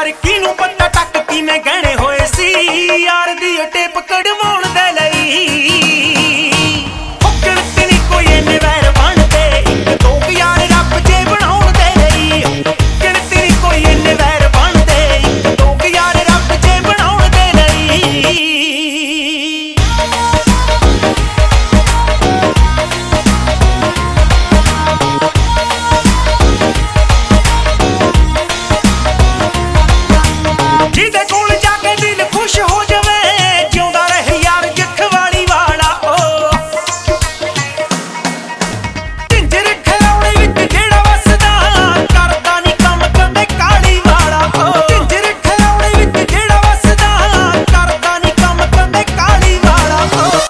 ਪਰ ਕਿਨੂੰ ਪਤਾ ਟੱਕ ਕਿਵੇਂ ਗਹਿਣੇ ਹੋਏ ਸੀ ਯਾਰ ਦੀ ਟੇਪ ਕਢਵਾਉਣ ਦੇ ਲਈ। ਹੁੱਕਣ ਤੇ ਨੀ ਕੋਈ ਇੰਨੇ ਵੈਰ ਬਣਦੇ, ਇੱਕ ਦੋ ਯਾਰ ਰੱਬ ਜੇ ਬਣਾਉਣ ਦੇ ਲਈ। ਹੁੱਕਣ ਤੇ ਨੀ ਕੋਈ ਇੰਨੇ ਵੈਰ ਬਣਦੇ, ਇੱਕ ਦੋ ਯਾਰ ਰੱਬ ਜੇ ਬਣਾਉਣ ਦੇ ਲਈ। ਜਿਹਦੇ ਕੋਲ ਜਾ ਕੇ ਦਿਲ ਖੁਸ਼ ਹੋ ਜਾਵੇ, ਜਿਉਂਦਾ ਰਹੇ ਯਾਰ ਜਖਵਾਲੀ ਵਾਲਾ। ਉਹ ਢਿੰਜਰ ਖਿਲਾਉਣੇ ਵਿੱਚ ਜਿਹੜਾ ਵਸਦਾ, ਕਰਦਾ ਨੀ ਕੰਮ ਕਦੇ ਕਾਲੀ ਵਾਲਾ। ਉਹ ਢਿੰਜਰ ਖਿਲਾਉਣੇ ਵਿੱਚ ਜਿਹੜਾ ਵਸਦਾ, ਕਰਦਾ ਨੀ ਕੰਮ ਕਦੇ ਕਾਲੀ ਵਾਲਾ।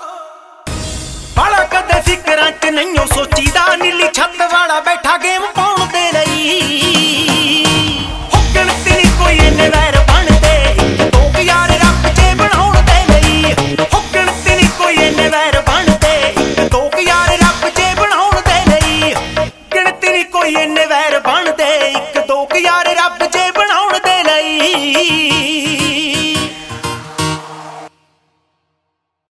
ਬਾਲਾ ਕਦੇ ਫਿਕਰਾਂ ਚ ਨਹੀਂਓ ਸੋਚੀਦਾ, ਨੀਲੀ ਛੱਤ ਵਾਲਾ ਬੈਠਾ ਗੇਮ ਪਾਉਣ ਦੇ ਲਈ। ਹੁੱਕਣ ਤੇ ਨੀ ਕੋਈ ਇੰਨੇ ਵੈਰ ਬਣਦੇ, ਇੱਕ ਦੋ ਯਾਰ ਰੱਬ ਜੇ ਬਣਾਉਣ ਦੇ ਲਈ। ਹੁੱਕਣ ਤੇ ਨੀ ਕੋਈ ਇੰਨੇ ਵੈਰ ਬਣਦੇ, ਇੱਕ ਦੋ ਯਾਰ ਰੱਬ ਜੇ ਬਣਾਉਣ ਦੇ ਲਈ। ਗਿਣਤੀ ਨੀ ਕੋਈ ਇੰਨੇ ਵੈਰ ਬਣਦੇ।